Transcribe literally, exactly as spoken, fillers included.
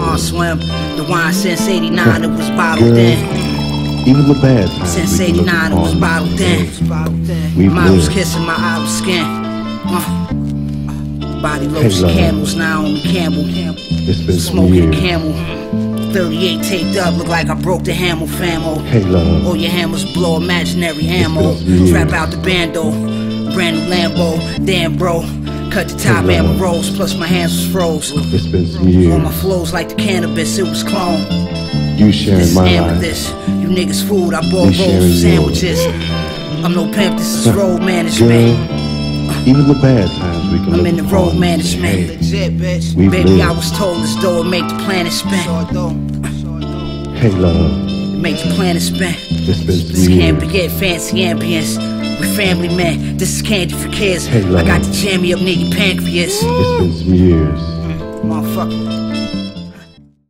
Dawn Slim. The wine since eighty-nine, it was bottled Girl, in. even the bad times Since we can look eighty-nine, it was upon bottled as in. days. We've Models lived. kissing my outer skin. Uh. Body Hey, lotion love. candles now on the Campbell. It's been some Smoking years. Camel. thirty-eight taped up, look like I broke the Hamel famo. Hey, love. All your hammers blow imaginary ammo. been some years. Trap out the bando. Brand new Lambo. Damn, bro. Cut the top Hey, ammo love. rolls, plus my hands was froze. It's been some All my years. flows like the cannabis, it was clone. You sharing This is my life. amethyst. You niggas food, I bought We rolls sharing for yours. sandwiches. I'm no pimp, this is road management. Girl, even the bad times we can I'm look in the upon road as management. days. Legit, bitch. We've Baby, lived. I was told as though it make the planet spin. Hey, love. Make the planet spin. It's been This some can't years. forget fancy ambience. We're family men. This is candy for kids. Hey, I love. got the jammy up near your pancreas. It's been some years. Motherfucker.